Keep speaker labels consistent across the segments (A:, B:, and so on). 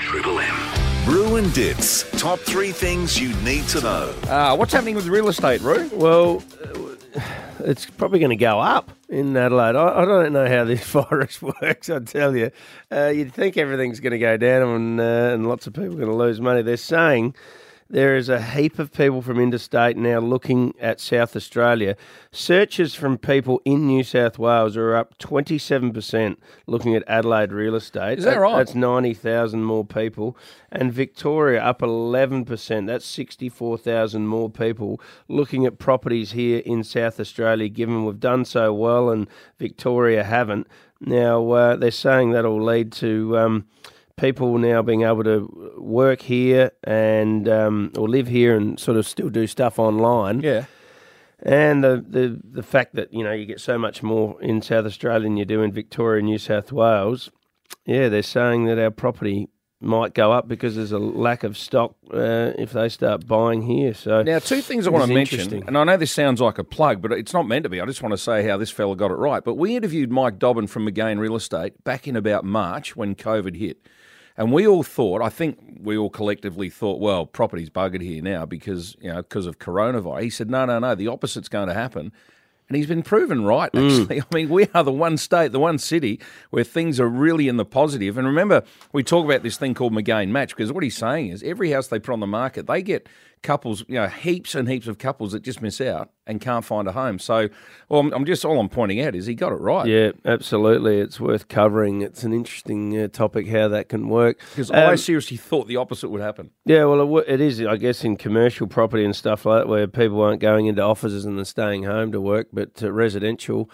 A: Triple M. Brew and Dits. Top 3 things you need to know.
B: What's happening with real estate, Roo?
C: Well, it's probably going to go up in Adelaide. I don't know how this virus works, I tell you. You'd think everything's going to go down and lots of people are going to lose money. They're saying there is a heap of people from interstate now looking at South Australia. Searches from people in New South Wales are up 27% looking at Adelaide real estate.
B: Is that right?
C: That's 90,000 more people. And Victoria up 11%. That's 64,000 more people looking at properties here in South Australia, given we've done so well and Victoria haven't. Now, they're saying that'll lead to people now being able to work here and or live here and sort of still do stuff online.
B: Yeah.
C: And the fact that, you know, you get so much more in South Australia than you do in Victoria and New South Wales, yeah, they're saying that our property might go up because there's a lack of stock if they start buying here. So
B: now, two things I want to mention, and I know this sounds like a plug, but it's not meant to be. I just want to say how this fella got it right. But we interviewed Mike Dobbin from McGain Real Estate back in about March when COVID hit. And we all thought, I think we all collectively thought, well, property's buggered here now because of coronavirus. He said, no, the opposite's going to happen. And he's been proven right, actually. I mean, we are the one state, the one city where things are really in the positive. And remember, we talk about this thing called McGain Match, because what he's saying is every house they put on the market, they get couples, heaps and heaps of couples that just miss out and can't find a home. So, all I'm pointing out is he got it right.
C: Yeah, absolutely. It's worth covering. It's an interesting topic how that can work.
B: Because I seriously thought the opposite would happen.
C: Yeah, well, it is, I guess, in commercial property and stuff like that, where people aren't going into offices and they're staying home to work, but residential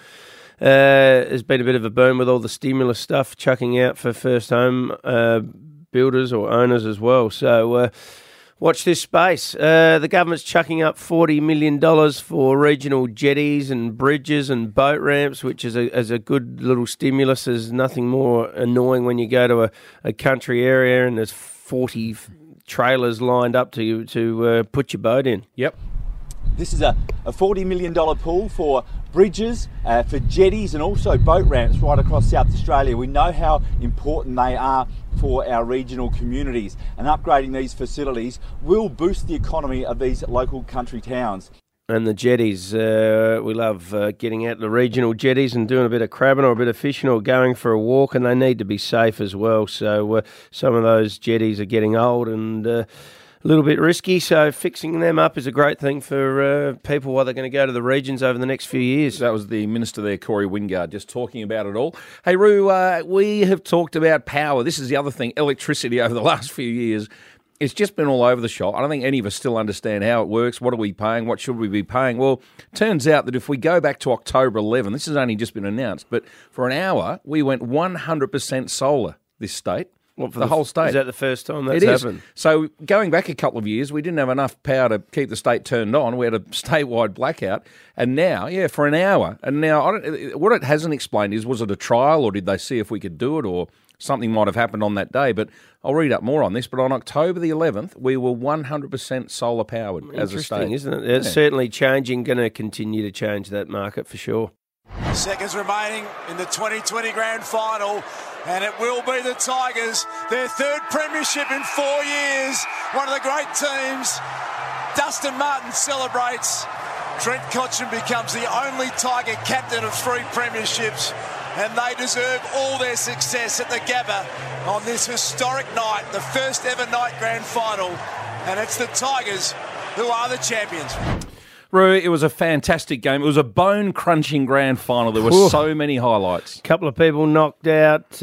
C: has been a bit of a boom with all the stimulus stuff chucking out for first home builders or owners as well. So, watch this space. The government's chucking up $40 million for regional jetties and bridges and boat ramps, which is a good little stimulus. There's nothing more annoying when you go to a country area and there's 40 trailers lined up to put your boat in.
B: Yep.
D: This is a $40 million pool for bridges, for jetties and also boat ramps right across South Australia. We know how important they are for our regional communities, and upgrading these facilities will boost the economy of these local country towns.
C: And the jetties, we love getting out the regional jetties and doing a bit of crabbing or a bit of fishing or going for a walk, and they need to be safe as well. So some of those jetties are getting old and a little bit risky, so fixing them up is a great thing for people while they're going to go to the regions over the next few years.
B: That was the Minister there, Corey Wingard, just talking about it all. Hey, Roo, we have talked about power. This is the other thing, electricity over the last few years. It's just been all over the shop. I don't think any of us still understand how it works. What are we paying? What should we be paying? Well, turns out that if we go back to October 11, this has only just been announced, but for an hour, we went 100% solar, this state.
C: What, for
B: the whole state.
C: Is that the first time that's happened?
B: So going back a couple of years, we didn't have enough power to keep the state turned on. We had a statewide blackout. And now, for an hour. And now, what it hasn't explained is, was it a trial or did they see if we could do it or something might have happened on that day? But I'll read up more on this. But on October the 11th, we were 100% solar powered as a state.
C: Interesting, isn't it? It's certainly changing, going to continue to change that market for sure.
E: Seconds remaining in the 2020 Grand Final, and it will be the Tigers, their third premiership in 4 years. One of the great teams. Dustin Martin celebrates. Trent Cotchin becomes the only Tiger captain of 3 premierships, and they deserve all their success at the Gabba on this historic night, the first ever night Grand Final, and it's the Tigers who are the champions.
B: Roo, it was a fantastic game. It was a bone-crunching grand final. There were so many highlights.
C: A couple of people knocked out.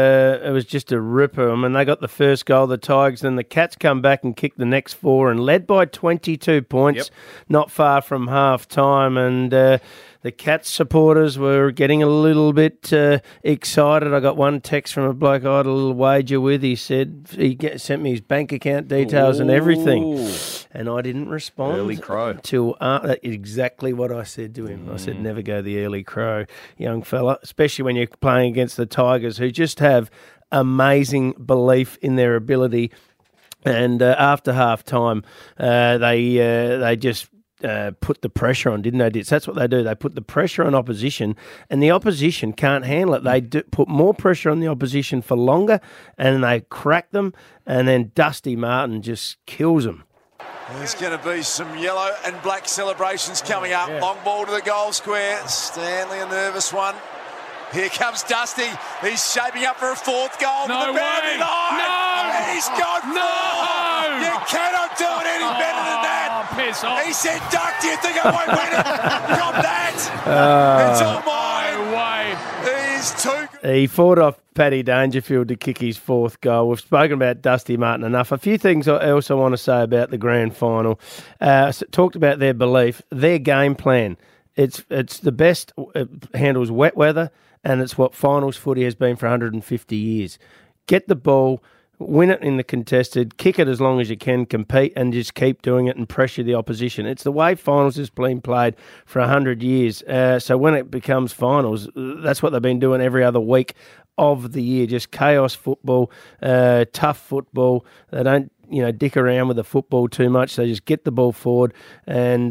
C: It was just a ripper. I mean, they got the first goal, the Tigers, then the Cats come back and kicked the next 4 and led by 22 points, not far from half-time. And the Cats supporters were getting a little bit excited. I got one text from a bloke I had a little wager with. He said sent me his bank account details and everything. And I didn't respond.
B: Early crow.
C: Till exactly what I said to him. I said, never go the early crow, young fella, especially when you're playing against the Tigers, who just have amazing belief in their ability. And after half time, they just put the pressure on, didn't they, Ditz? That's what they do. They put the pressure on opposition, and the opposition can't handle it. They put more pressure on the opposition for longer, and they crack them, and then Dusty Martin just kills them.
E: There's going to be some yellow and black celebrations coming up.
C: Yeah.
E: Long ball to the goal square. Stanley, a nervous one. Here comes Dusty. He's shaping up for a fourth goal.
F: No
E: with the
F: way.
E: No! And he's got four. You cannot do it any better than that.
F: Piss off.
E: He said, Duck, do you think I won't win it? Got that. It's all mine.
F: No way.
E: He's too good.
C: He fought off Paddy Dangerfield to kick his fourth goal. We've spoken about Dusty Martin enough. A few things I also want to say about the grand final. Talked about their belief, their game plan. It's the best. It handles wet weather, and it's what finals footy has been for 150 years. Get the ball, win it in the contested, kick it as long as you can, compete, and just keep doing it and pressure the opposition. It's the way finals has been played for 100 years. So when it becomes finals, that's what they've been doing every other week of the year. Just chaos football, tough football. They don't dick around with the football too much. They just get the ball forward and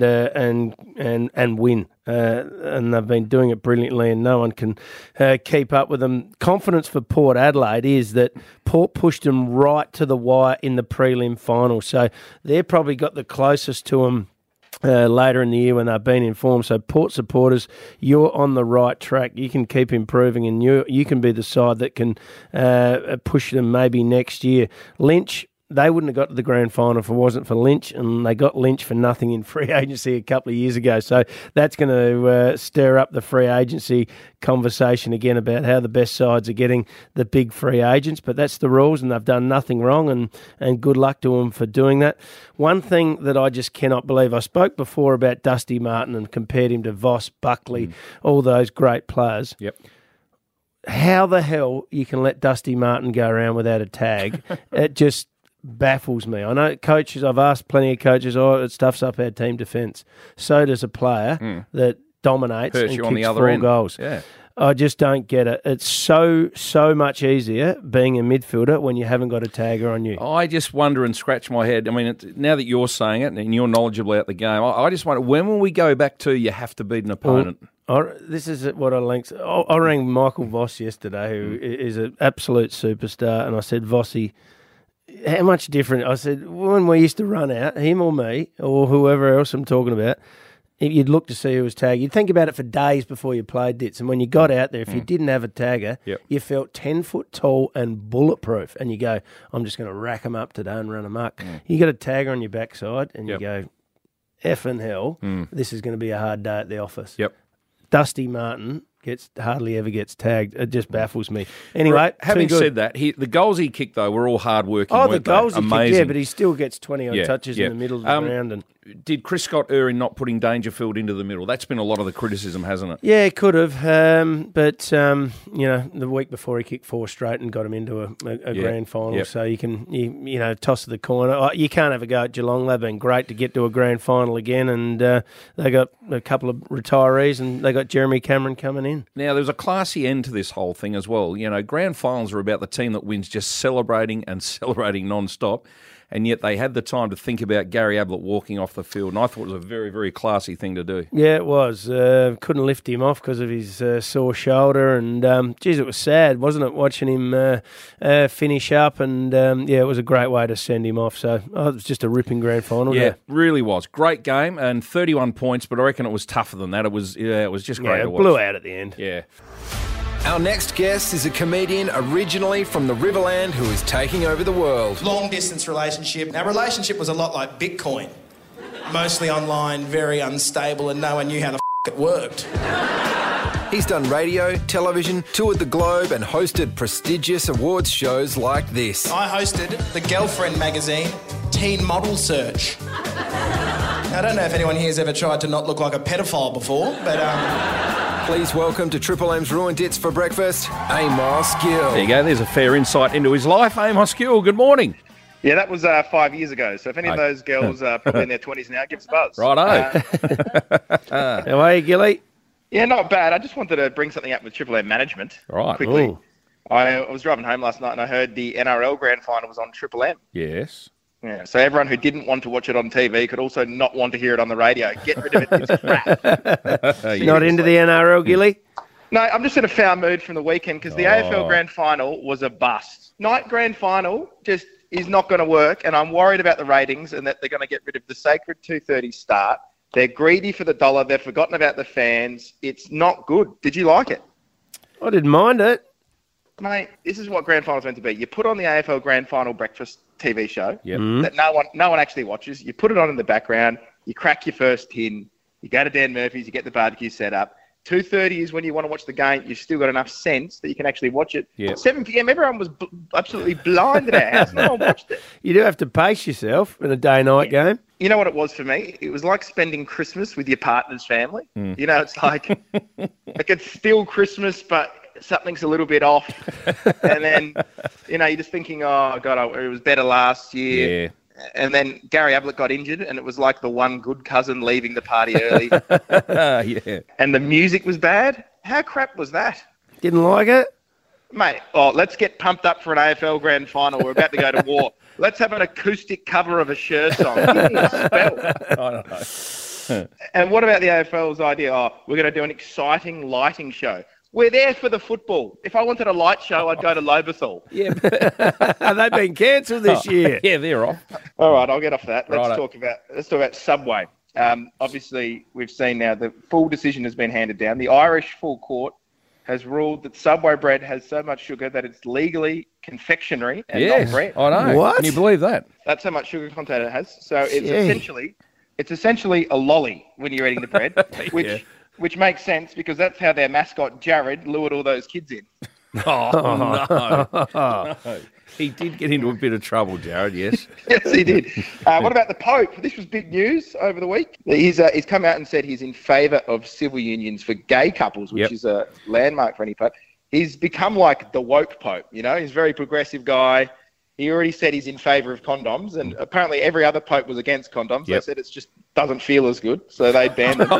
C: win. And they've been doing it brilliantly, and no one can keep up with them. Confidence for Port Adelaide is that Port pushed them right to the wire in the prelim final, so they've probably got the closest to them later in the year when they've been informed. So Port supporters, you're on the right track. You can keep improving, and you can be the side that can push them maybe next year. Lynch, they wouldn't have got to the grand final if it wasn't for Lynch, and they got Lynch for nothing in free agency a couple of years ago. So that's going to stir up the free agency conversation again about how the best sides are getting the big free agents. But that's the rules, and they've done nothing wrong, and good luck to them for doing that. One thing that I just cannot believe, I spoke before about Dusty Martin and compared him to Voss, Buckley, all those great players.
B: Yep.
C: How the hell you can let Dusty Martin go around without a tag? It just baffles me. I know coaches, I've asked plenty of coaches, it stuffs up our team defence. So does a player that dominates
B: Hurts
C: and
B: you
C: kicks
B: on the other
C: 4
B: end.
C: goals.
B: Yeah.
C: I just don't get it. It's so much easier being a midfielder when you haven't got a tagger on you.
B: I just wonder and scratch my head. I mean, now that you're saying it and you're knowledgeable about the game, I just wonder, when will we go back to you have to beat an opponent?
C: This is what I linked. I rang Michael Voss yesterday, who is an absolute superstar, and I said, Vossy, how much different? I said, when we used to run out, him or me or whoever else I'm talking about, you'd look to see who was tagged. You'd think about it for days before you played Ditz. And when you got out there, if you didn't have a tagger, you felt 10 foot tall and bulletproof. And you go, I'm just going to rack them up today and run them up. You got a tagger on your backside and you go, effing hell, this is going to be a hard day at the office.
B: Yep.
C: Dusty Martin hardly ever gets tagged. It just baffles me. Anyway,
B: having said that, the goals he kicked, though, were all hard-working,
C: the goals he kicked,
B: amazing.
C: but he still gets 20 touches in the middle of the ground. And
B: did Chris Scott err in not putting Dangerfield into the middle? That's been a lot of the criticism, hasn't it?
C: Yeah, he could have. But the week before he kicked 4 straight and got him into a grand final. So you can, toss of the coin. You can't have a go at Geelong. They've been great to get to a grand final again, and they got a couple of retirees, and they got Jeremy Cameron coming in.
B: Now, there's a classy end to this whole thing as well. Grand finals are about the team that wins just celebrating and celebrating non-stop, and yet they had the time to think about Gary Ablett walking off the field, and I thought it was a very, very classy thing to do.
C: Yeah, it was. Couldn't lift him off because of his sore shoulder, and, it was sad, wasn't it, watching him finish up, and, it was a great way to send him off, so it was just a ripping grand final.
B: Yeah, it really was. Great game, and 31 points, but I reckon it was tougher than that. It was just great to watch.
C: It blew out at the end.
B: Yeah.
G: Our next guest is a comedian originally from the Riverland who is taking over the world.
H: Long distance relationship. Our relationship was a lot like Bitcoin. Mostly online, very unstable, and no one knew how the it worked.
G: He's done radio, television, toured the globe and hosted prestigious awards shows like this.
H: I hosted the Girlfriend magazine Teen Model Search. Now, I don't know if anyone here has ever tried to not look like a pedophile before, but
G: Please welcome to Triple M's Ruined Ditz for breakfast, Amos Gill.
B: There you go. There's a fair insight into his life. Amos Gill, good morning.
I: Yeah, that was 5 years ago. So if any of those girls are probably in their 20s now, give us a buzz.
B: Righto.
C: How are you, Gilly?
I: Yeah, not bad. I just wanted to bring something up with Triple M management quickly.
C: Ooh.
I: I was driving home last night and I heard the NRL Grand Final was on Triple M.
B: Yes.
I: Yeah, so everyone who didn't want to watch it on TV could also not want to hear it on the radio. Get rid of it. It's crap.
C: Not into the NRL, Gilly?
I: No, I'm just in a foul mood from the weekend because the AFL Grand Final was a bust. Night Grand Final just is not going to work, and I'm worried about the ratings and that they're going to get rid of the sacred 2:30 start. They're greedy for the dollar. They've forgotten about the fans. It's not good. Did you like it?
C: I didn't mind it.
I: Mate, this is what Grand Final's meant to be. You put on the AFL Grand Final breakfast TV show
B: Yep.
I: that no one actually watches. You put it on in the background. You crack your first tin. You go to Dan Murphy's. You get the barbecue set up. 2:30 is when you want to watch the game. You've still got enough sense that you can actually watch it.
B: Yep.
I: At 7 p.m, everyone was absolutely blind at our house. No one watched it.
C: You do have to pace yourself in a day-night game.
I: You know what it was for me? It was like spending Christmas with your partner's family. You know, it's like it's still Christmas, but something's a little bit off. And then, you know, you're just thinking, oh, God, it was better last year.
B: Yeah.
I: And then Gary Ablett got injured, and it was like the one good cousin leaving the party early.
B: Yeah.
I: And the music was bad. How crap was that?
C: Didn't like it?
I: Mate, let's get pumped up for an AFL Grand Final. We're about to go to war. Let's have an acoustic cover of a Cher song. Give me a spell.
B: I don't know.
I: And what about the AFL's idea? We're going to do an exciting lighting show. We're there for the football. If I wanted a light show, I'd go to Lobethal.
C: Yeah. They've been cancelled this year.
B: Yeah, they're off.
I: All right, I'll get off that. Let's
B: Righto.
I: talk about Subway. Obviously, we've seen now the full decision has been handed down. The Irish Full Court has ruled that Subway bread has so much sugar that it's legally confectionery and not bread.
B: I know.
C: What?
B: Can you believe that?
I: That's how much sugar content it has. So it's essentially a lolly when you're eating the bread, which makes sense because that's how their mascot Jared lured all those kids in.
B: Oh, no. He did get into a bit of trouble, Jared, yes.
I: Yes, he did. What about the Pope? This was big news over the week. He's come out and said he's in favour of civil unions for gay couples, which is a landmark for any Pope. He's become like the woke Pope, you know. He's a very progressive guy. He already said he's in favour of condoms, and apparently every other Pope was against condoms. They said it just doesn't feel as good, so they banned them.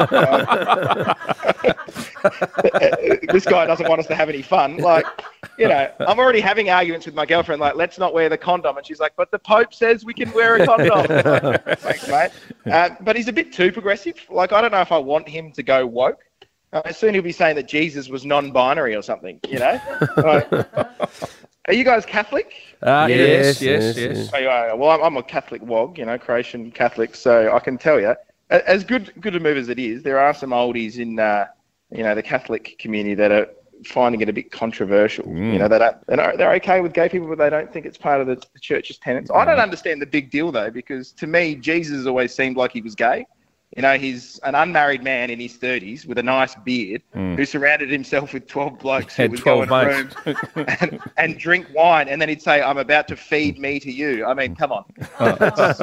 I: This guy doesn't want us to have any fun. Like, you know, I'm already having arguments with my girlfriend, like, let's not wear the condom. And she's like, but the Pope says we can wear a condom. Like, thanks, mate. But he's a bit too progressive. Like, I don't know if I want him to go woke. Soon he'll be saying that Jesus was non-binary or something, you know? Like, are you guys Catholic?
B: Yes.
I: Oh, you are. Well, I'm a Catholic wog, you know, Croatian Catholic, so I can tell you, as good a move as it is, there are some oldies in, you know, the Catholic community that are finding it a bit controversial. You know, they're okay with gay people, but they don't think it's part of the church's tenets. I don't understand the big deal, though, because to me, Jesus always seemed like he was gay. You know, he's an unmarried man in his 30s with a nice beard who surrounded himself with 12 blokes who would go in rooms and drink wine, and then he'd say, I'm about to feed me to you. I mean, come on. All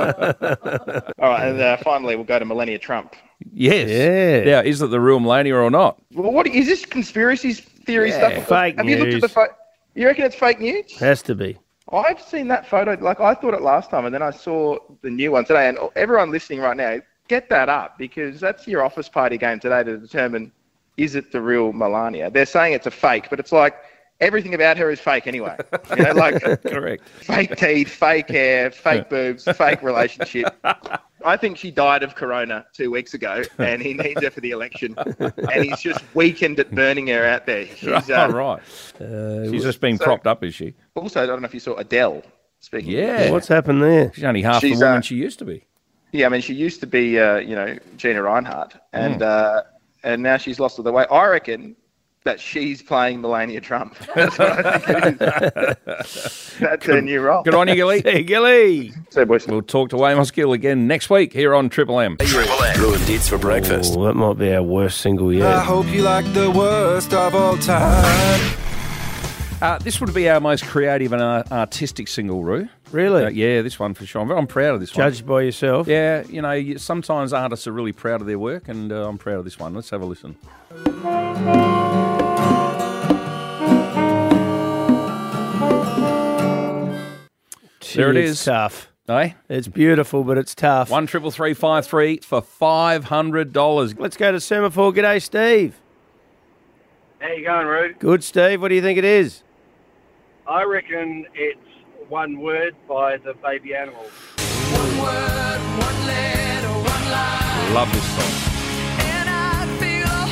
I: right, and finally we'll go to Melania Trump.
B: Yes.
C: Yeah.
B: Now, is it the real Melania or not?
I: Well, what is this conspiracy theory stuff?
C: Fake
I: Have
C: news.
I: you looked at the photo? You reckon it's fake news?
C: Has to be.
I: I've seen that photo. Like, I thought it last time, and then I saw the new one today. And everyone listening right now, get that up, because that's your office party game today to determine, is it the real Melania? They're saying it's a fake, but it's like everything about her is fake anyway. You know, like
B: Correct.
I: Fake teeth, fake hair, fake boobs, fake relationship. I think she died of corona 2 weeks ago, and he needs her for the election. And he's just weakened at burning her out there. She's,
B: Right. She's just been propped up, is she?
I: Also, I don't know if you saw Adele speaking.
B: Yeah.
C: What's happened there?
B: She's only half the woman she used to be.
I: Yeah, I mean, she used to be, you know, Gina Reinhardt, and now she's lost all the way. I reckon that she's playing Melania Trump. That's what I think it is. That's her new role.
B: Good on you, Gilly.
C: Hey, Gilly.
I: So, boys.
B: We'll talk to Amos Gill again next week here on Triple M.
A: Brew and Dits for breakfast.
C: Oh, that might be our worst single yet.
G: hope you like the worst of all time.
B: This would be our most creative and artistic single, Roo.
C: Really?
B: Yeah, this one for sure. I'm proud of this one.
C: Judged by yourself?
B: Yeah, you know, sometimes artists are really proud of their work, and I'm proud of this one. Let's have a listen. There it is.
C: It's tough.
B: Eh?
C: It's beautiful, but it's tough.
B: 133353 for $500.
C: Let's go to Semaphore. G'day, Steve.
F: How you going, Rude?
C: Good, Steve. What do you think it is?
F: I reckon it's One Word by the Baby Animals.
J: One word, one letter, one line.
B: Love this song.
J: And I feel a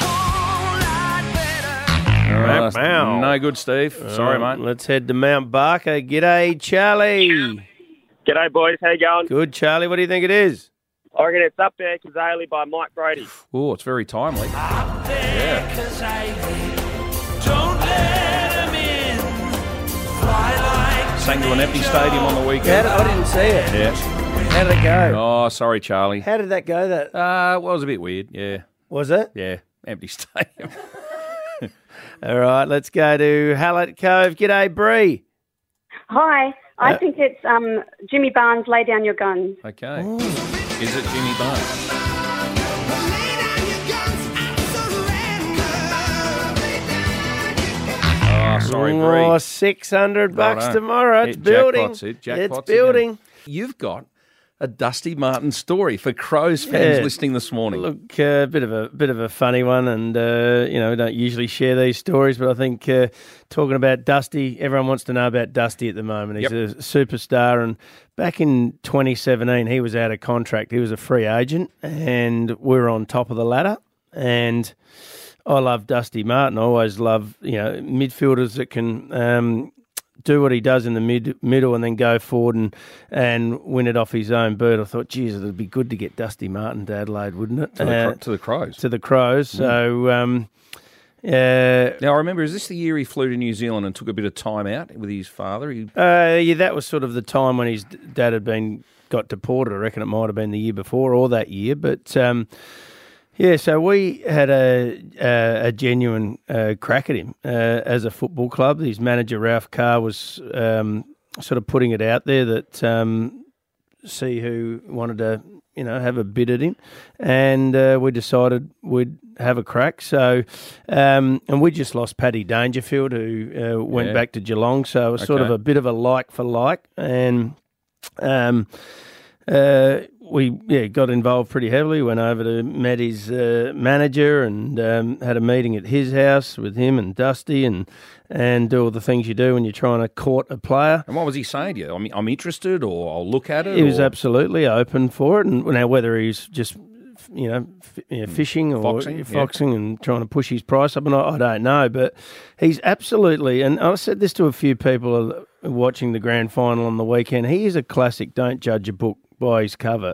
J: whole lot better.
B: No good, Steve. Sorry, mate.
C: Let's head to Mount Barker. G'day, Charlie.
K: G'day, boys. How you going?
C: Good, Charlie. What do you think it is?
K: I reckon it's Up There Kazali by Mike Brady.
B: Oh, it's very timely.
J: Up there, Kazali. Don't let him in. Fly like
B: Sang to an empty stadium on the weekend.
C: I didn't see it.
B: Yeah.
C: How did it go?
B: Oh, sorry, Charlie.
C: How did that go?
B: Well, it was a bit weird, yeah.
C: Was it?
B: Yeah, empty stadium.
C: All right, let's go to Hallett Cove. G'day, Bree.
L: Hi, I think it's Jimmy Barnes, Lay Down Your Guns.
B: Okay. Is it Jimmy Barnes? Oh, sorry, Bree.
C: Oh, $600 tomorrow. It's building.
B: Jackpot's
C: building.
B: Again. You've got a Dusty Martin story for Crows fans listening this morning.
C: Look, a bit of a funny one, and we don't usually share these stories, but I think talking about Dusty, everyone wants to know about Dusty at the moment. He's a superstar, and back in 2017, he was out of contract. He was a free agent, and we were on top of the ladder. And I love Dusty Martin. I always love midfielders that can do what he does in the middle and then go forward and win it off his own boot. I thought, geez, it would be good to get Dusty Martin to Adelaide, wouldn't it?
B: To the Crows.
C: To the Crows. So,
B: now, I remember, is this the year he flew to New Zealand and took a bit of time out with his father?
C: That was sort of the time when his dad had got deported. I reckon it might have been the year before or that year. But, so we had a genuine crack at him as a football club. His manager, Ralph Carr, was sort of putting it out there that see who wanted to, have a bid at him. And we decided we'd have a crack. So, and we just lost Paddy Dangerfield, who went back to Geelong. So it was sort of a bit of a like for like. And we got involved pretty heavily, went over to met his manager and had a meeting at his house with him and Dusty and do all the things you do when you're trying to court a player.
B: And what was he saying to you? I'm interested, or I'll look at it?
C: He was absolutely open for it. And now whether he's just fishing or foxing and trying to push his price up, and I don't know, but he's absolutely, and I said this to a few people watching the grand final on the weekend, he is a classic, don't judge a book by his cover.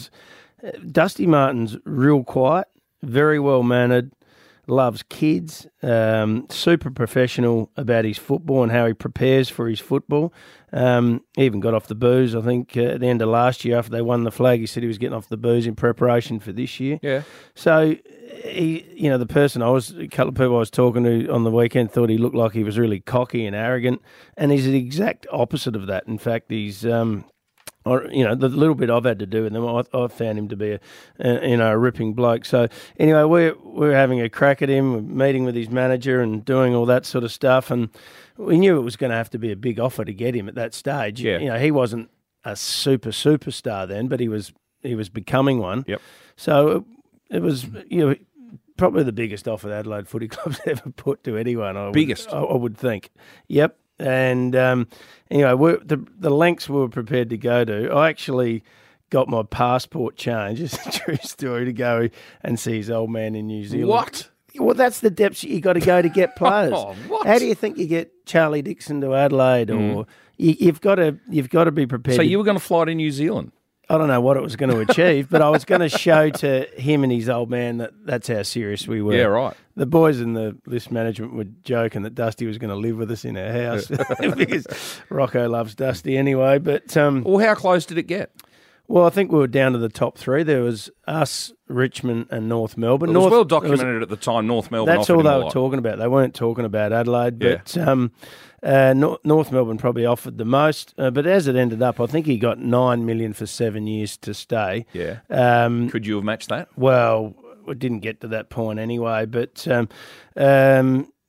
C: Dusty Martin's real quiet, very well mannered, loves kids, super professional about his football and how he prepares for his football. He even got off the booze, I think, at the end of last year after they won the flag. He said he was getting off the booze in preparation for this year.
B: Yeah.
C: So, the person a couple of people I was talking to on the weekend thought he looked like he was really cocky and arrogant, and he's the exact opposite of that. In fact, he's the little bit I've had to do with him, I found him to be a ripping bloke. So anyway, we're having a crack at him, we're meeting with his manager and doing all that sort of stuff, and we knew it was going to have to be a big offer to get him at that stage.
B: Yeah.
C: He wasn't a superstar then, but he was becoming one.
B: Yep.
C: So it was probably the biggest offer the Adelaide Footy Club's ever put to anyone. I would think. Yep. And anyway, the lengths we were prepared to go to. I actually got my passport changed, it's a true story, to go and see his old man in New Zealand.
B: What?
C: Well, that's the depths you got to go to get players.
B: What?
C: How do you think you get Charlie Dixon to Adelaide? Or you've got to be prepared.
B: So you were going to fly to New Zealand?
C: I don't know what it was going to achieve, but I was going to show to him and his old man that's how serious we were.
B: Yeah, right.
C: The boys in the list management were joking that Dusty was going to live with us in our house because Rocco loves Dusty anyway. But
B: well, how close did it get?
C: Well, I think we were down to the top three. There was us, Richmond, and North Melbourne.
B: It was well documented at the time. North Melbourne.
C: That's all they were talking about. They weren't talking about Adelaide, but North Melbourne probably offered the most. But as it ended up, I think he got $9 million for 7 years to stay.
B: Yeah. Could you have matched that?
C: Well, we didn't get to that point anyway. But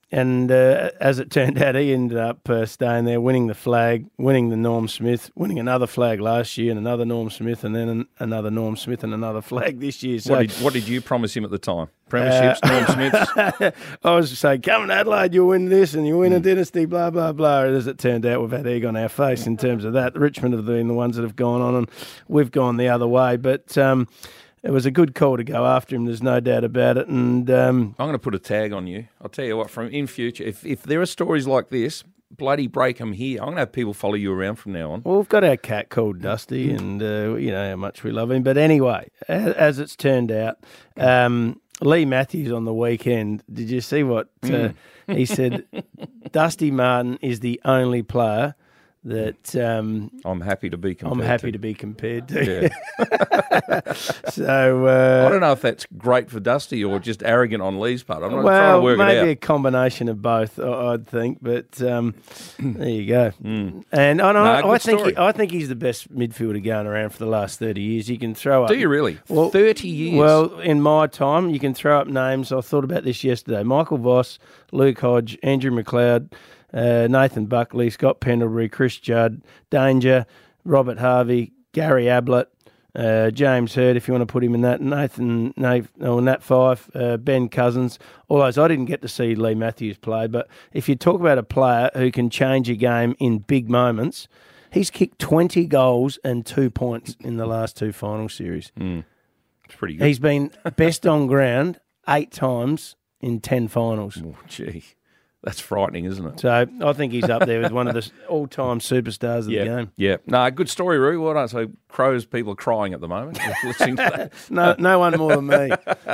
C: as it turned out, he ended up staying there, winning the flag, winning the Norm Smith, winning another flag last year, and another Norm Smith, and then another Norm Smith, and another flag this year. So,
B: what did you promise him at the time? Premierships, Norm Smiths?
C: I was saying, come to Adelaide, you'll win this, and you'll win a dynasty, blah, blah, blah. And as it turned out, we've had egg on our face in terms of that. Richmond have been the ones that have gone on, and we've gone the other way. But it was a good call to go after him, there's no doubt about it. And
B: I'm going to put a tag on you. I'll tell you what, from in future, if there are stories like this, bloody break them here. I'm going to have people follow you around from now on.
C: Well, we've got our cat called Dusty, and you know how much we love him. But anyway, as it's turned out, Lee Matthews on the weekend, did you see what he said? Dusty Martin is the only player that
B: I'm happy to be compared
C: to.
B: Yeah.
C: So
B: I don't know if that's great for Dusty or just arrogant on Lee's part. I'm not trying to work it out.
C: Maybe a combination of both, I'd think. But there you go. And I think he's the best midfielder going around for the last 30 years. You can throw up.
B: Do you really? 30 years.
C: Well, in my time, you can throw up names. I thought about this yesterday. Michael Voss, Luke Hodge, Andrew McLeod, Nathan Buckley, Scott Pendlebury, Chris Judd, Danger, Robert Harvey, Gary Ablett, James Hurd, if you want to put him in that, Nat Fife, Ben Cousins, all those. I didn't get to see Lee Matthews play, but if you talk about a player who can change a game in big moments, he's kicked 20 goals and 2 points in the last two final series.
B: It's pretty good.
C: He's been best on ground 8 times in 10 finals.
B: Oh, gee. That's frightening, isn't it?
C: So I think he's up there with one of the all-time superstars of the game.
B: Yeah. No, good story, Roo. Well done. So Crows people are crying at the moment listening to that.
C: No one more than me.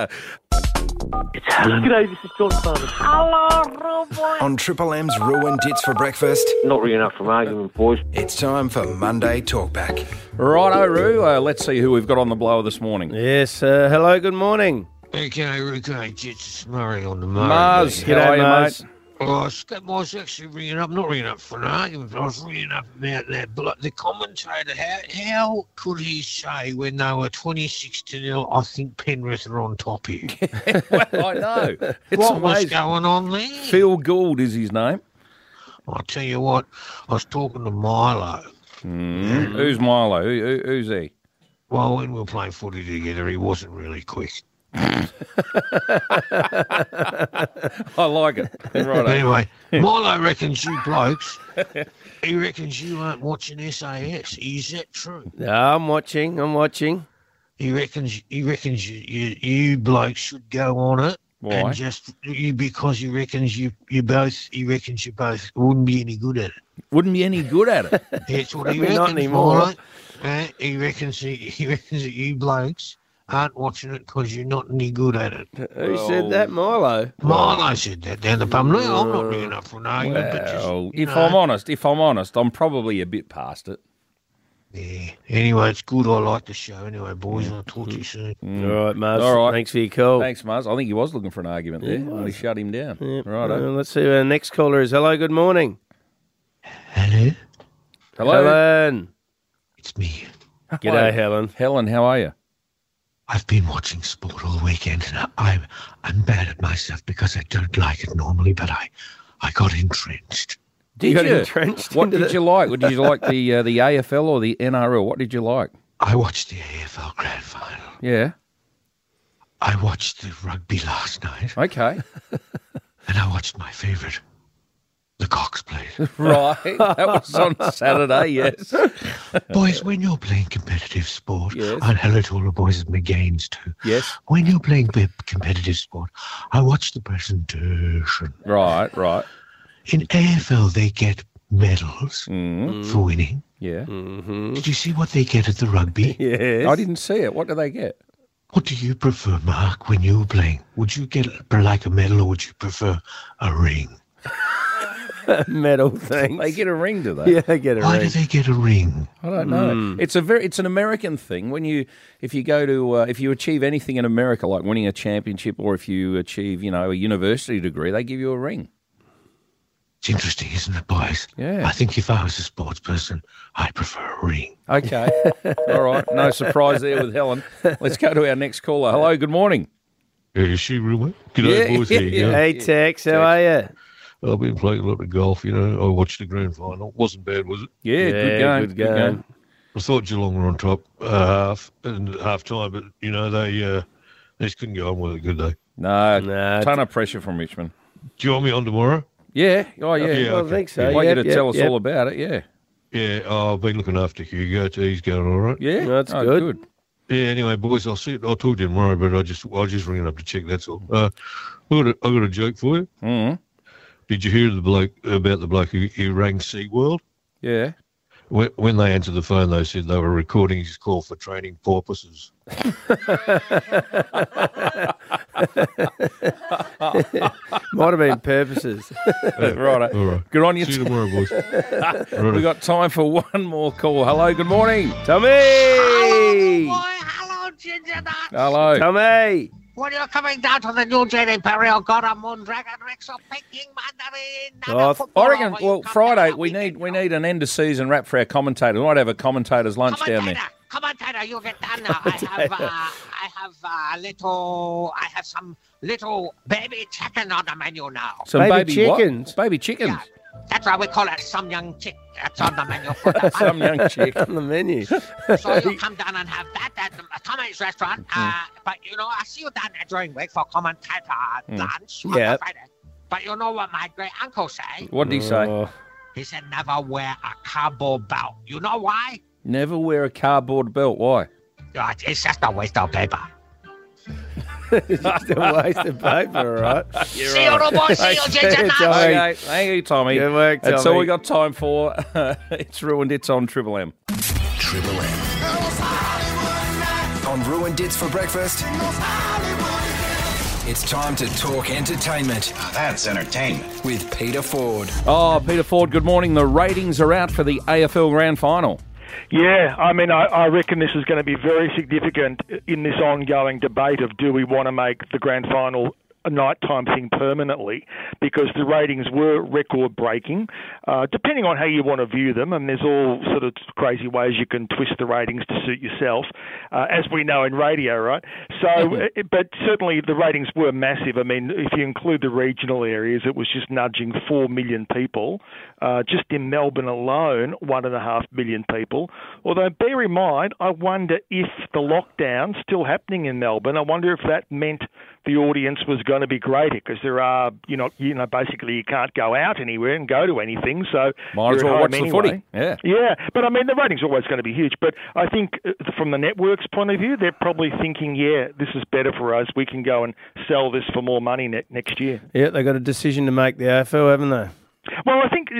M: It's Helen. G'day, this is John Farmer.
G: Hello, Roo boy. On Triple M's Roo and Dits for breakfast.
M: Not really enough from argument, boys.
G: It's time for Monday Talkback.
B: Righto, Roo. Let's see who we've got on the blower this morning.
C: Yes. Hello, good morning.
N: Okay, Roo. Dits. It's Murray on the Murray.
B: Mars. How are you,
C: Mars?
B: mate?
N: Oh, I was actually ringing up, not ringing up for an argument, but I was ringing up about that. But the commentator, how could he say when they were 26-0, I think Penrith are on top here?
B: Well, I know. It's
N: what
B: amazing.
N: was going on there?
B: Phil Gould is his name.
N: I'll tell you what, I was talking to Milo.
B: Who's Milo? Who's he?
N: Well, when we were playing footy together, he wasn't really quick.
B: I like it. Right.
N: Anyway, Milo reckons you blokes, he reckons you aren't watching SAS. Is that true?
C: No, I'm watching.
N: He reckons you blokes should go on it.
B: Why?
N: And just because he reckons you both wouldn't be any good at it.
B: Wouldn't be any good at it.
N: That's what he reckons.
C: Not anymore.
N: He reckons that you blokes aren't watching it because you're not any good at it.
C: Who said that, Milo?
N: Milo said that down the pub. No, I'm not ringing up for an argument. But just,
B: if I'm honest, I'm probably a bit past it.
N: Yeah. Anyway, it's good. I like the show. Anyway, boys, I'll talk to you soon.
C: All right, Mars.
B: All right.
C: Thanks for your call.
B: Thanks, Mars. I think he was looking for an argument there. We shut him down.
C: Yeah.
B: Right.
C: Let's see who our next caller is. Hello, good morning.
N: Hello?
C: Helen.
N: It's me.
C: G'day, Helen.
B: Helen, how are you?
N: I've been watching sport all weekend, and I'm bad at myself because I don't like it normally, but I got entrenched.
B: Did you?
C: Entrenched?
B: What did you like? Did you like the AFL or the NRL? What did you like?
N: I watched the AFL Grand Final.
B: Yeah.
N: I watched the rugby last night.
B: Okay.
N: And I watched my favourite, the Cox play.
B: Right. That was on Saturday, yes.
N: Boys, when you're playing competitive sport,
B: yes.
N: and hello to all the boys at McGain's too.
B: Yes.
N: When you're playing competitive sport, I watch the presentation.
B: Right.
N: In AFL, they get medals for winning.
B: Yeah.
C: Mm-hmm.
N: Did you see what they get at the rugby?
C: Yes.
B: I didn't see it. What do they get?
N: What do you prefer, Mark, when you were playing? Would you get like a medal or would you prefer a ring?
C: Medal thing.
B: They get a ring, do they?
C: Yeah, they get a ring.
N: Why do they get a ring?
B: I don't know. It's an American thing. If you achieve anything in America, like winning a championship, or if you achieve, a university degree, they give you a ring.
N: It's interesting, isn't it, boys?
B: Yeah.
N: I think if I was a sports person, I'd prefer a ring.
B: Okay. All right. No surprise there with Helen. Let's go to our next caller. Hello, good morning.
N: Is she really? G'day, boys. There you go.
C: Hey, Tex, how are you?
N: I've been playing a lot of golf, you know. I watched the grand final. Wasn't bad, was it?
B: Yeah, good game.
N: I thought Geelong were on top half time, but, you know, they just couldn't go on with it, could they?
B: No, ton of pressure from Richmond.
N: Do you want me on tomorrow?
B: Yeah, I
C: think so.
B: I want you to tell us all about it, yeah.
N: Yeah, I've been looking after Hugo. He's going all right.
B: Yeah,
C: that's good.
N: Yeah. Anyway, boys, I'll talk to you tomorrow. But I'll just ring it up to check. That's all. I got a joke for you.
B: Mm-hmm.
N: Did you hear about the bloke who rang SeaWorld?
B: Yeah.
N: When they answered the phone, they said they were recording his call for training purposes.
C: Might have been purposes.
B: Right.
N: All right.
B: Good on you.
N: See you tomorrow, boys.
B: We've got time for one more call. Hello, good morning.
C: Tommy!
N: Hello,
O: Ginger Nuts.
B: Hello.
C: Tommy!
O: When you're coming down to the New Gen Imperial, got a Moondragon Rex or Peking Mandarin.
B: I reckon, well, Friday, we need an end-of-season wrap for our commentator. We might have a commentator's lunch down there.
O: Commentator, you get done now. I have some little baby chicken on the menu now.
B: Some baby chickens? What? Baby chickens?
O: Yeah. That's why we call it some young chick. That's on the menu.
B: Some young chick
C: on the menu.
O: So you come down and have that at Tommy's restaurant. But, you know, I see you down there during week for commentator lunch on the Friday. But you know what my great uncle say?
B: What did he say?
O: He said never wear a cardboard belt. You know why?
B: Never wear a cardboard belt. Why?
O: It's just a waste of paper.
C: It's just a waste of paper, right?
O: See you, boys. See you, Ginger Nuts.
B: Okay, thank you, Tommy.
C: Good work, Tommy.
B: That's all we got time for. It's Ruined It's on Triple M.
G: Triple M. On Ruined It's for breakfast. It's time to talk entertainment.
P: That's entertainment.
G: With Peter Ford.
B: Oh, Peter Ford, good morning. The ratings are out for the AFL Grand Final.
Q: Yeah, I mean, I reckon this is going to be very significant in this ongoing debate of do we want to make the grand final a nighttime thing permanently, because the ratings were record-breaking. Depending on how you want to view them, and there's all sort of crazy ways you can twist the ratings to suit yourself, as we know in radio, right? So, but certainly the ratings were massive. I mean, if you include the regional areas, it was just nudging 4 million people. Just in Melbourne alone, 1.5 million people. Although, bear in mind, I wonder if the lockdown's still happening in Melbourne. I wonder if that meant the audience was going to be greater, because there are, basically you can't go out anywhere and go to anything, so
B: might as well watch the footy.
Q: Yeah, but I mean, the ratings are always going to be huge, but I think from the network's point of view, they're probably thinking, this is better for us. We can go and sell this for more money next year.
C: Yeah, they got a decision to make, the AFL, haven't they?
Q: Well, I think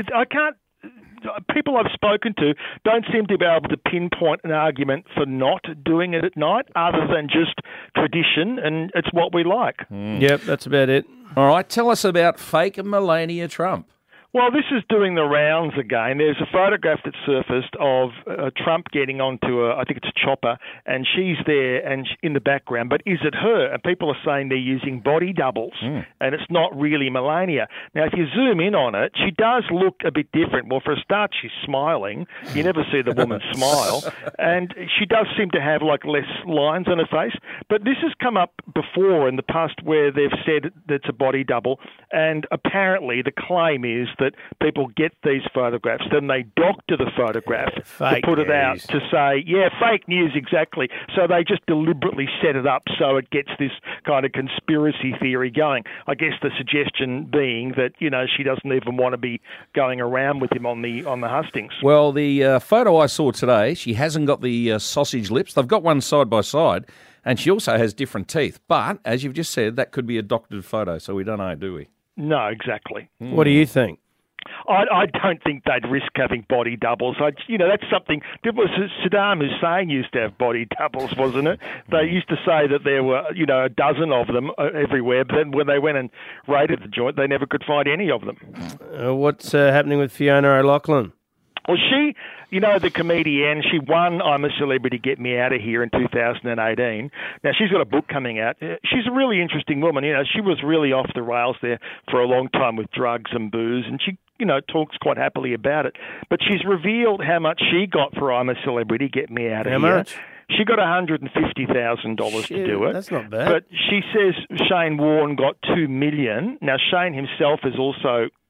Q: people I've spoken to don't seem to be able to pinpoint an argument for not doing it at night, other than just tradition, and it's what we like.
C: Yep, that's about it.
B: All right, tell us about fake Melania Trump.
Q: Well, this is doing the rounds again. There's a photograph that surfaced of Trump getting onto I think it's a chopper, and she's there and in the background. But is it her? And people are saying they're using body doubles, and it's not really Melania. Now, if you zoom in on it, she does look a bit different. Well, for a start, she's smiling. You never see the woman smile. And she does seem to have less lines on her face. But this has come up before in the past where they've said that it's a body double, and apparently the claim is that people get these photographs, then they doctor the photograph to put it out to say, fake news, exactly. So they just deliberately set it up so it gets this kind of conspiracy theory going. I guess the suggestion being that, she doesn't even want to be going around with him on the hustings.
B: Well, the photo I saw today, she hasn't got the sausage lips. They've got one side by side, and she also has different teeth. But, as you've just said, that could be a doctored photo, so we don't know, do we?
Q: No, exactly.
C: What do you think?
Q: I don't think they'd risk having body doubles. That's something. It was Saddam Hussein used to have body doubles, wasn't it? They used to say that there were, a dozen of them everywhere. But then when they went and raided the joint, they never could find any of them.
C: What's happening with Fiona O'Loughlin?
Q: Well, she, the comedian, she won I'm a Celebrity, Get Me Out of Here in 2018. Now, she's got a book coming out. She's a really interesting woman. She was really off the rails there for a long time with drugs and booze, and she, talks quite happily about it. But she's revealed how much she got for I'm a Celebrity, Get Me Out of Here.
C: How much?
Q: She got $150,000 to do it.
C: That's not bad.
Q: But she says Shane Warne got $2 million. Now, Shane himself has also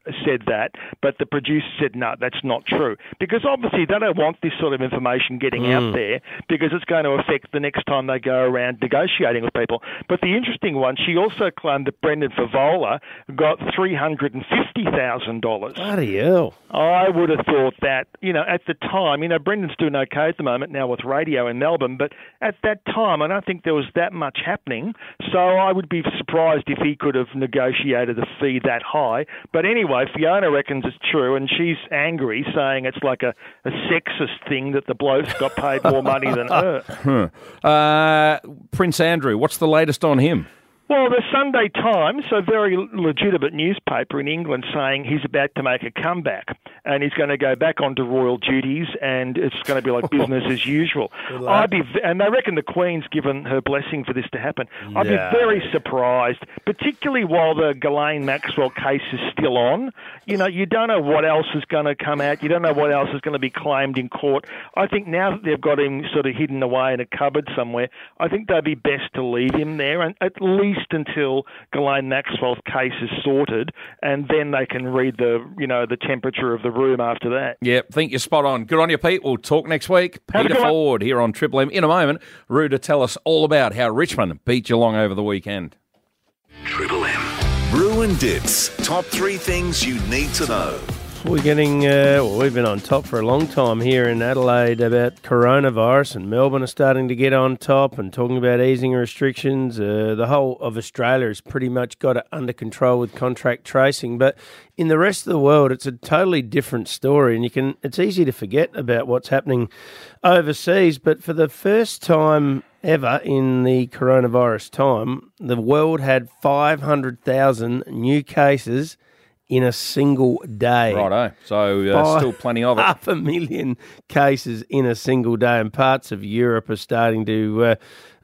Q: said that, but the producer said, no, that's not true. Because obviously they don't want this sort of information getting out there because it's going to affect the next time they go around negotiating with people. But the interesting one, she also claimed that Brendan Favola got $350,000.
C: Bloody hell.
Q: I would have thought that, at the time, Brendan's doing okay at the moment now with radio in Melbourne, but at that time, I don't think there was that much happening. So I would be surprised if he could have negotiated a fee that high. But anyway, Fiona reckons it's true, and she's angry, saying it's like a sexist thing that the bloke's got paid more money than her.
B: Prince Andrew, what's the latest on him?
Q: Well, the Sunday Times, so very legitimate newspaper in England, saying he's about to make a comeback and he's going to go back onto royal duties and it's going to be like business as usual. And they reckon the Queen's given her blessing for this to happen. I'd be very surprised, particularly while the Ghislaine Maxwell case is still on. You don't know what else is going to come out. You don't know what else is going to be claimed in court. I think now that they've got him sort of hidden away in a cupboard somewhere, I think they'd be best to leave him there and at least until Ghislaine Maxwell's case is sorted, and then they can read the temperature of the room after that.
B: Yeah, think you're spot on. Good on you, Pete. We'll talk next week. Peter Ford here on Triple M. In a moment, Roo to tell us all about how Richmond beat Geelong over the weekend.
A: Triple M. Brew and Dits. Top 3 things you need to know.
C: We're getting, we've been on top for a long time here in Adelaide about coronavirus, and Melbourne are starting to get on top and talking about easing restrictions. The whole of Australia has pretty much got it under control with contact tracing, but in the rest of the world, it's a totally different story, and it's easy to forget about what's happening overseas, but for the first time ever in the coronavirus time, the world had 500,000 new cases in a single day.
B: Righto. So still plenty of it.
C: 500,000 cases in a single day, and parts of Europe are starting to,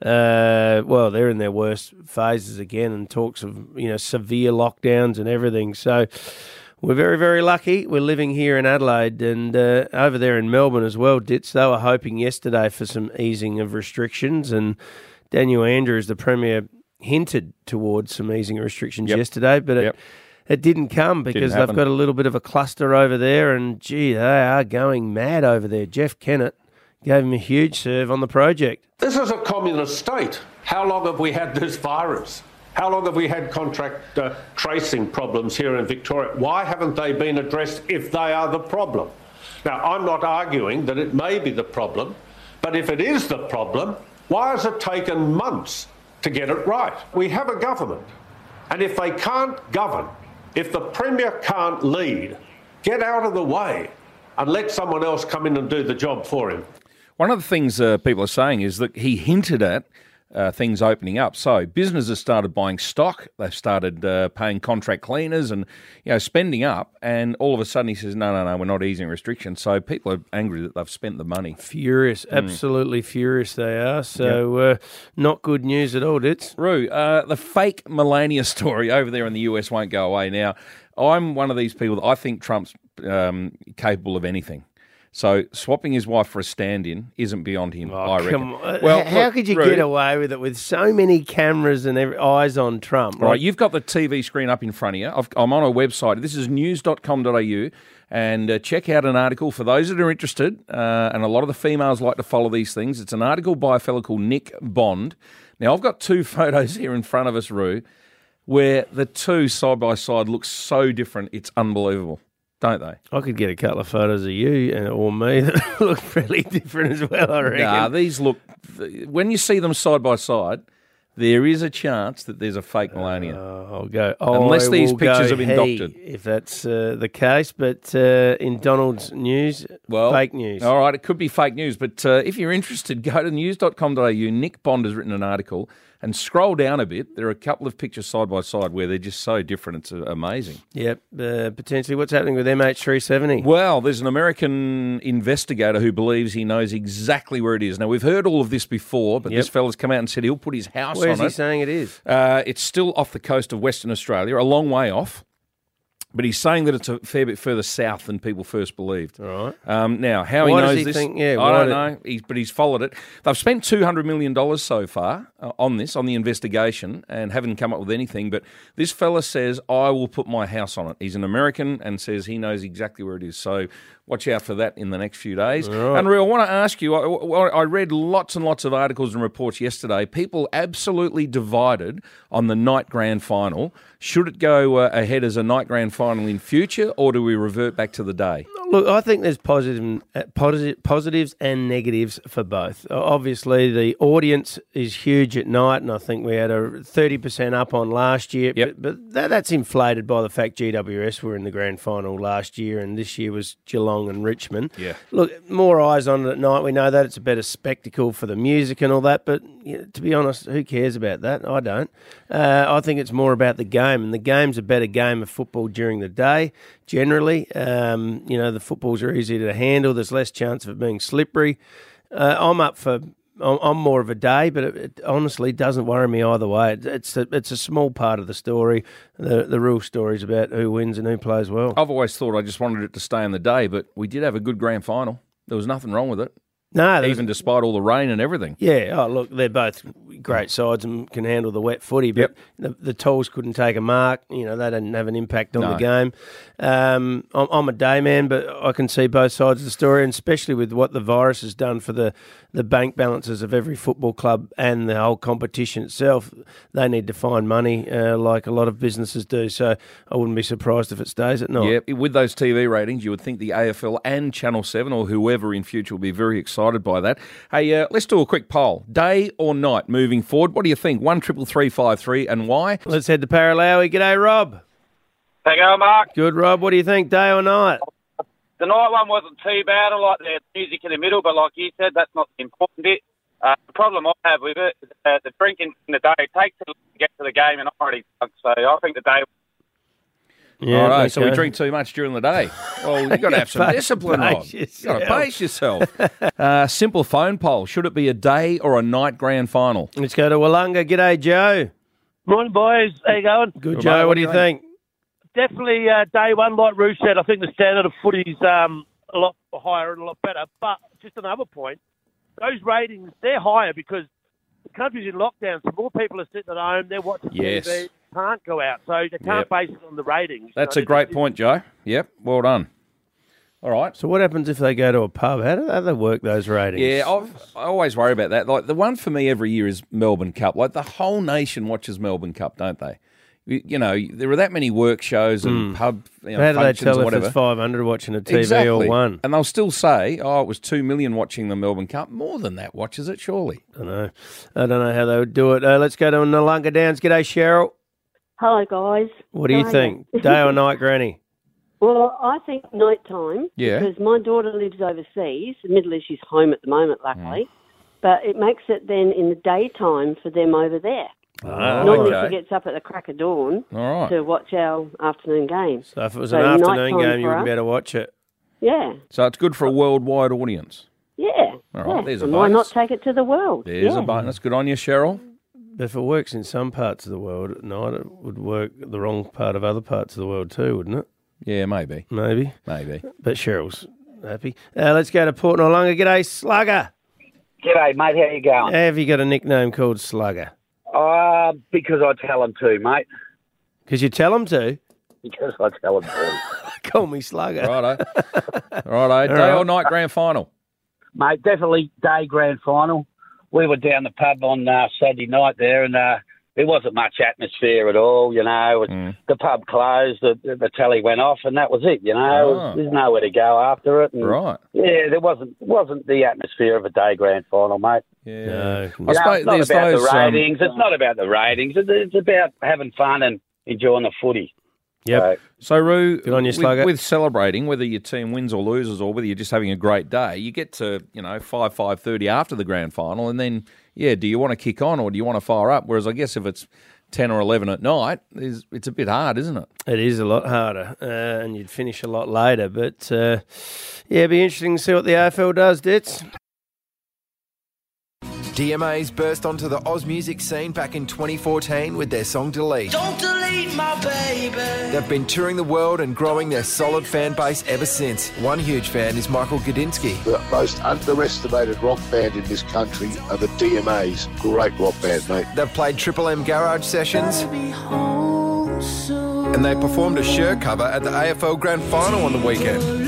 C: they're in their worst phases again, and talks of severe lockdowns and everything. So we're very, very lucky. We're living here in Adelaide, and over there in Melbourne as well, Dits. They were hoping yesterday for some easing of restrictions, and Daniel Andrews, the Premier, hinted towards some easing of restrictions yesterday, but it didn't come because they've got a little bit of a cluster over there, and gee, they are going mad over there. Jeff Kennett gave him a huge serve on the project.
P: This is a communist state. How long have we had this virus? How long have we had contact tracing problems here in Victoria? Why haven't they been addressed if they are the problem? Now, I'm not arguing that it may be the problem, but if it is the problem, why has it taken months to get it right? We have a government, and if they can't govern, if the Premier can't lead, get out of the way and let someone else come in and do the job for him.
B: One of the things people are saying is that he hinted at things opening up. So businesses started buying stock. They've started paying contract cleaners and spending up. And all of a sudden he says, no, we're not easing restrictions. So people are angry that they've spent the money.
C: Furious, absolutely furious they are. So not good news at all, Dits.
B: Roo, the fake Melania story over there in the US won't go away. Now, I'm one of these people that I think Trump's capable of anything. So swapping his wife for a stand-in isn't beyond him, I reckon.
C: Well, how could you get away with it with so many cameras and eyes on Trump?
B: Right, you've got the TV screen up in front of you. I'm on a website. This is news.com.au, and check out an article for those that are interested, and a lot of the females like to follow these things. It's an article by a fellow called Nick Bond. Now, I've got 2 photos here in front of us, Roo, where the two side-by-side look so different, it's unbelievable. Don't they?
C: I could get a couple of photos of you or me that look fairly different as well, I reckon.
B: Nah, these look... When you see them side by side, there is a chance that there's a fake Melania.
C: I'll go...
B: Unless these pictures have been doctored.
C: If that's the case, but in Donald's news, fake news.
B: All right, it could be fake news, but if you're interested, go to news.com.au. Nick Bond has written an article, and scroll down a bit. There are a couple of pictures side by side where they're just so different. It's amazing.
C: Yep, potentially. What's happening with MH370?
B: Well, there's an American investigator who believes he knows exactly where it is. Now, we've heard all of this before, but this fella's come out and said he'll put his house on it.
C: Where's he saying it is?
B: It's still off the coast of Western Australia, a long way off. But he's saying that it's a fair bit further south than people first believed.
C: All right.
B: Now, how he
C: Why
B: knows
C: does he
B: this,
C: think- yeah,
B: I
C: why
B: don't know. But he's followed it. They've spent $200 million so far on this, on the investigation, and haven't come up with anything. But this fella says, I will put my house on it. He's an American and says he knows exactly where it is. So watch out for that in the next few days.
C: All right.
B: And Real, I want to ask you, I read lots and lots of articles and reports yesterday. People absolutely divided on the night grand final. Should it go ahead as a night grand final in future, or do we revert back to the day?
C: Look, I think there's positives and negatives for both. Obviously, the audience is huge at night, and I think we had a 30% up on last year.
B: Yep.
C: But that's inflated by the fact GWS were in the grand final last year, and this year was Geelong and Richmond.
B: Yeah.
C: Look, more eyes on it at night. We know that it's a better spectacle for the music and all that, but to be honest, who cares about that? I don't. I think it's more about the game, and the game's a better game of football during the day. Generally, the footballs are easier to handle. There's less chance of it being slippery. I'm more of a day, but it honestly doesn't worry me either way. It's a small part of the story. The real story is about who wins and who plays well.
B: I've always thought I just wanted it to stay in the day, but we did have a good grand final. There was nothing wrong with it.
C: No,
B: even despite all the rain and everything.
C: Yeah. Oh, look, they're both great sides and can handle the wet footy, but the Tools couldn't take a mark. They didn't have an impact on the game. I'm a day man, but I can see both sides of the story, and especially with what the virus has done for the bank balances of every football club and the whole competition itself. They need to find money like a lot of businesses do, so I wouldn't be surprised if it stays at night.
B: Yeah, with those TV ratings, you would think the AFL and Channel 7 or whoever in future will be very excited by that. Hey, let's do a quick poll. Day or night moving forward? What do you think? 1-333-553 and why?
C: Let's head to Paralowie. G'day, Rob.
F: How you going, Mark?
C: Good, Rob. What do you think, day or night?
F: The night one wasn't too bad. I like the music in the middle, but like you said, that's not the important bit. The problem I have with it is the drinking in the day. It takes to get to the game, and I'm already drunk, so I think the day...
B: Yeah, right, so we drink too much during the day. Well, you've got to have some discipline, Rob. You've got to pace yourself. Simple phone poll. Should it be a day or a night grand final?
C: Let's go to Wollonga. G'day, Joe.
M: Morning, boys. How you going?
C: Good, Joe. What do you think?
M: Definitely day one, like Roo said. I think the standard of footy's a lot higher and a lot better. But just another point, those ratings, they're higher because the country's in lockdown, so more people are sitting at home, they're watching TV, can't go out, so they can't base it on the ratings.
B: That's a great point, Joe. Yep, well done. All right.
C: So what happens if they go to a pub? How do they work those ratings?
B: Yeah, I always worry about that. Like the one for me every year is Melbourne Cup. Like the whole nation watches Melbourne Cup, don't they? There are that many work shows and pub
C: how do they
B: functions
C: tell
B: or
C: if
B: whatever.
C: it's 500 watching a TV or one?
B: And they'll still say, it was 2 million watching the Melbourne Cup. More than that watches it, surely.
C: I don't know how they would do it. Let's go to Noongar Downs. G'day, Cheryl.
L: Hello, guys.
C: What do you think? Day or night, Granny?
L: Well, I think night time.
C: Yeah.
L: Because my daughter lives overseas. Admittedly, she's home at the moment, luckily. But it makes it then in the daytime for them over there. Normally she gets up at the crack of dawn to watch our afternoon game.
C: So if it was an afternoon game, you wouldn't be able to watch it.
L: Yeah.
B: So it's good for a worldwide audience.
L: Yeah.
B: All right, there's a
L: and
B: bonus.
L: why not take it to the world?
B: There's a bonus. Good on you, Cheryl.
C: But if it works in some parts of the world at night, it would work the wrong part of other parts of the world too, wouldn't it?
B: Yeah, maybe.
C: Maybe.
B: But
C: Cheryl's happy. Let's go to Port Noarlunga. G'day, Slugger.
R: G'day, mate. How you going?
C: Have you got a nickname called Slugger?
R: Because I tell them to, mate.
C: Because you tell them to?
R: Because I tell them to.
C: Call me Slugger.
B: Righto. Day or night grand final?
R: Mate, definitely day grand final. We were down the pub on Saturday night there, and there wasn't much atmosphere at all, The pub closed, the telly went off, and that was it, There's nowhere to go after it. And, yeah, there wasn't the atmosphere of a day grand final, mate.
B: Yeah.
R: It's not about the ratings. It's not about the ratings. It's about having fun and enjoying the footy.
C: Yep.
B: So, Roo,
C: good on you, Slugger.
B: With celebrating, whether your team wins or loses or whether you're just having a great day, you get to, 5:30 after the grand final, and then, do you want to kick on or do you want to fire up? Whereas I guess if it's 10 or 11 at night, it's a bit hard, isn't it?
C: It is a lot harder, and you'd finish a lot later. But, it'd be interesting to see what the AFL does, Ditz.
G: DMAs burst onto the Oz music scene back in 2014 with their song Delete.
J: Don't delete my baby.
G: They've been touring the world and growing their solid fan base ever since. One huge fan is Michael Gudinski.
S: The most underestimated rock band in this country are the DMAs. Great rock band, mate.
G: They've played Triple M garage sessions. And they performed a Cher cover at the AFL Grand Final on the weekend.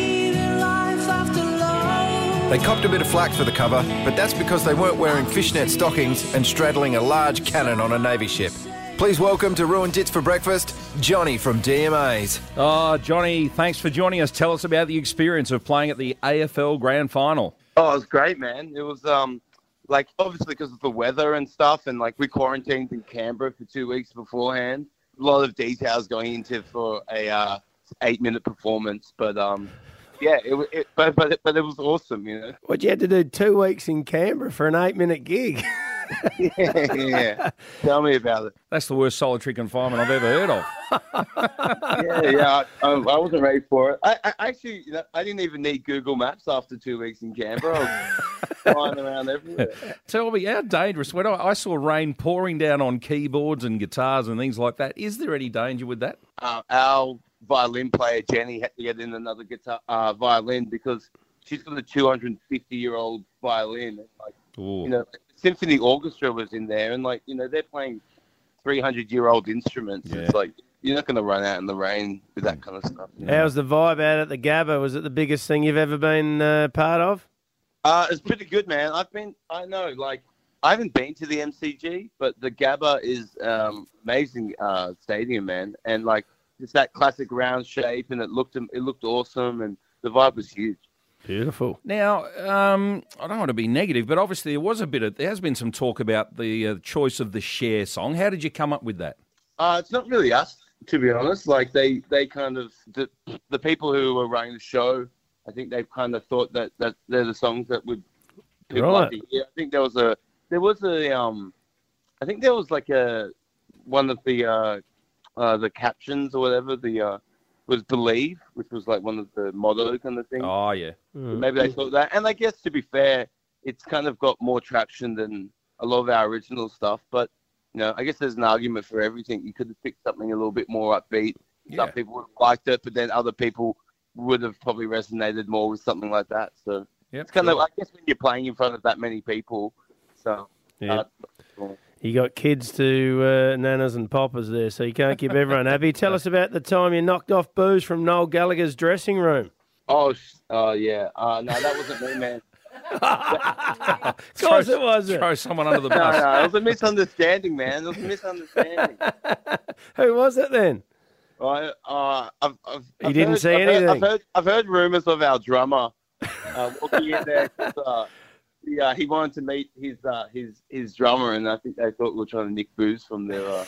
G: They copped a bit of flack for the cover, but that's because they weren't wearing fishnet stockings and straddling a large cannon on a Navy ship. Please welcome to Ruined Dits for Breakfast, Johnny from DMAs.
B: Oh, Johnny, thanks for joining us. Tell us about the experience of playing at the AFL Grand Final.
T: Oh, it was great, man. It was, obviously because of the weather and stuff, and, we quarantined in Canberra for 2 weeks beforehand. A lot of details going into for a 8-minute performance, but... Yeah, but it was awesome, you know.
C: What, you had to do 2 weeks in Canberra for an 8-minute gig?
T: yeah. Tell me about it.
B: That's the worst solitary confinement I've ever heard
T: of. I wasn't ready for it. I actually, I didn't even need Google Maps after 2 weeks in Canberra. I was flying around everywhere.
B: Tell me, how dangerous? When I saw rain pouring down on keyboards and guitars and things like that, is there any danger with that?
T: Our violin player Jenny had to get in another violin because she's got a 250-year-old violin. And symphony orchestra was in there, and they're playing 300-year-old instruments. Yeah. It's you're not going to run out in the rain with that kind of stuff.
C: How's the vibe out at the Gabba? Was it the biggest thing you've ever been part of?
T: It's pretty good, man. I haven't been to the MCG, but the Gabba is amazing stadium, man, and it's that classic round shape, and it looked awesome, and the vibe was huge.
C: Beautiful.
B: Now, I don't want to be negative, but obviously there has been some talk about the choice of the Cher song. How did you come up with that?
T: It's not really us, to be honest. They kind of the people who were running the show, I think they kind of thought that they're the songs that would people like to hear. I think there was one of the captions or whatever, was Believe, which was one of the motto kind of things.
B: Oh, yeah.
T: Maybe they thought that. And I guess, to be fair, it's kind of got more traction than a lot of our original stuff. But, I guess there's an argument for everything. You could have picked something a little bit more upbeat. Yeah. Some people would have liked it, but then other people would have probably resonated more with something like that. So it's kind of, I guess, when you're playing in front of that many people. So,
C: you got kids to nanas and poppers there, so you can't keep everyone happy. Tell us about the time you knocked off booze from Noel Gallagher's dressing room.
T: Oh yeah. No, that wasn't me, man.
C: Of course it wasn't.
B: Throw someone under the bus.
T: No, it was a misunderstanding, man. It was a misunderstanding.
C: Who was it then?
T: You
C: didn't see anything?
T: I've heard rumours of our drummer walking in there. He wanted to meet his drummer, and I think they thought we were trying to nick booze from their...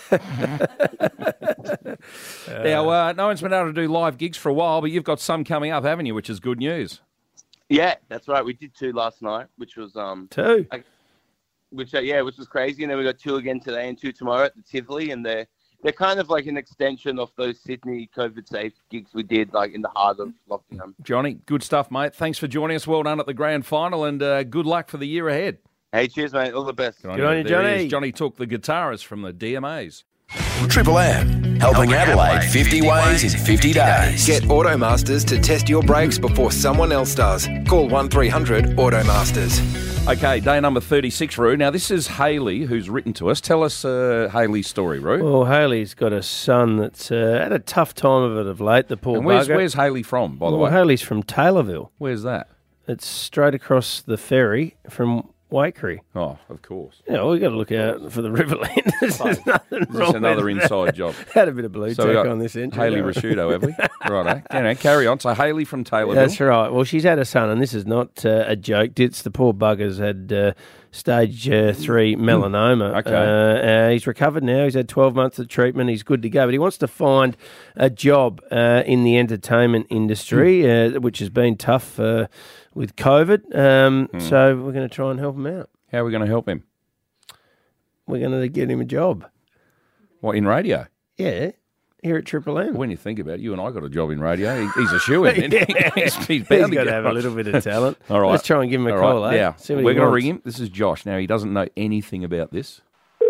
B: Now, no one's been able to do live gigs for a while, but you've got some coming up, haven't you, which is good news.
T: Yeah, that's right. We did 2 last night, which was...
C: 2?
T: Which was crazy, and then we got 2 again today and 2 tomorrow at the Tivoli, and they're kind of like an extension of those Sydney COVID-safe gigs we did, in the heart of lockdown.
B: Johnny, good stuff, mate. Thanks for joining us. Well done at the grand final, and good luck for the year ahead.
T: Hey, cheers, mate. All the best.
C: Good on you, Johnny.
B: Johnny Took, the guitarist from the DMAs.
A: Triple M, helping Adelaide 50 ways in 50 days.
G: Get Automasters to test your brakes before someone else does. Call 1300 Automasters.
B: Okay, day number 36, Roo. Now, this is Hayley who's written to us. Tell us Hayley's story, Roo.
C: Well, Hayley's got a son that's had a tough time of it of late, the poor bugger.
B: Where's Hayley from, by the way?
C: Hayley's from Taylorville.
B: Where's that?
C: It's straight across the ferry from Waikerie.
B: Oh, of course.
C: Yeah, well, we've got to look out for the Riverland. There's nothing wrong
B: Just another
C: with
B: inside
C: that.
B: job.
C: Had a bit of blue tack on this entry.
B: Hayley Rasciuto, have we? Righto. Carry on. So Hayley from Taylorville.
C: That's right. Well, she's had a son, and this is not a joke. Dits, the poor bugger's had stage 3 melanoma.
B: Okay.
C: He's recovered now. He's had 12 months of treatment. He's good to go. But he wants to find a job in the entertainment industry, which has been tough with COVID. So we're going to try and help him out.
B: How are we going to help him?
C: We're going to get him a job.
B: What, in radio?
C: Yeah. here at Triple M.
B: When you think about it, you and I got a job in radio. He's a shoo-in.
C: He's got to have a little bit of talent.
B: All right.
C: Let's try and give him a call.
B: Right. Now,
C: see what
B: we're
C: he
B: going to
C: wants.
B: ring him. This is Josh. Now, he doesn't know anything about this.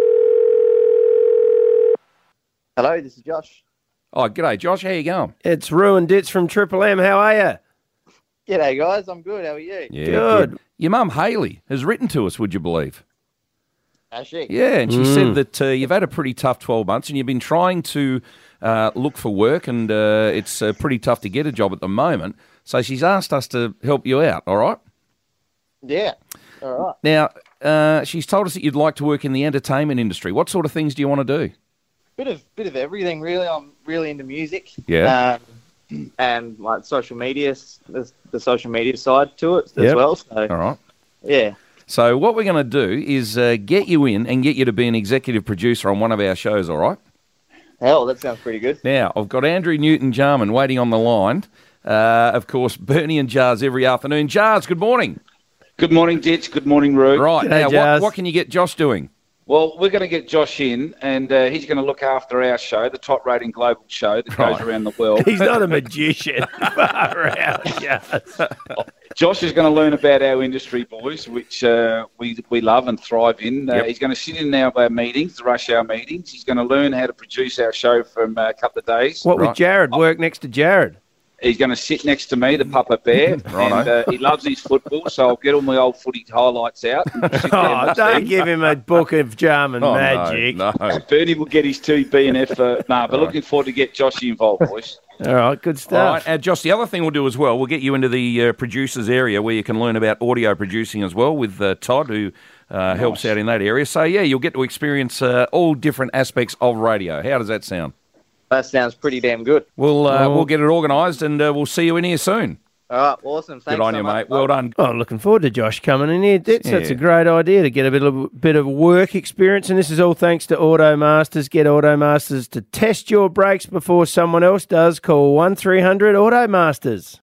U: Hello, this is Josh.
B: Oh, g'day, Josh. How you going?
C: It's Rue and Ditz from Triple M. How are you?
U: G'day, guys. I'm good. How are you?
B: Yeah, good. Your mum, Hayley, has written to us, would you believe?
U: Has she?
B: Yeah, and she said that you've had a pretty tough 12 months and you've been trying to look for work, and it's pretty tough to get a job at the moment. So she's asked us to help you out, all right?
U: Yeah. All right.
B: Now, she's told us that you'd like to work in the entertainment industry. What sort of things do you want to do?
U: Bit of everything, really. I'm really into music.
B: Yeah.
U: And like social media, the social media side to it as well. So,
B: all right.
U: Yeah.
B: So what we're going to do is get you in and get you to be an executive producer on one of our shows, all right?
U: Hell, that sounds pretty good.
B: Now, I've got Andrew Newton-Jarman waiting on the line. Of course, Bernie and Jars every afternoon. Jars, good morning.
V: Good morning, Ditch. Good morning, Roo.
B: Right, now, what can you get Josh doing?
V: Well, we're going to get Josh in, and he's going to look after our show, the top-rating global show that goes around the world.
C: He's not a magician. Far out, Jars.
V: Josh is going to learn about our industry, boys, which we love and thrive in. He's going to sit in our meetings, the rush hour meetings. He's going to learn how to produce our show from a couple of days.
C: What with Jared? Work next to Jared.
V: He's going to sit next to me, the Papa Bear, and he loves his football, so I'll get all my old footy highlights out. And sit there and
C: don't give him a book of Jarman magic.
V: No. Bernie will get his 2 B&F. But looking forward to get Josh involved, boys.
C: All right, good stuff.
B: All right, Josh, the other thing we'll do as well, we'll get you into the producers area where you can learn about audio producing as well with Todd, who helps out in that area. So, yeah, you'll get to experience all different aspects of radio. How does that sound?
U: That sounds pretty damn good.
B: We'll get it organised, and we'll see you in here soon.
U: All right, awesome. Thanks
B: Good on
U: so
B: you,
U: much,
B: mate. Well done.
C: Oh, looking forward to Josh coming in here. That's a great idea to get a bit of work experience, and this is all thanks to Automasters. Get Automasters to test your brakes before someone else does. Call 1300 Automasters.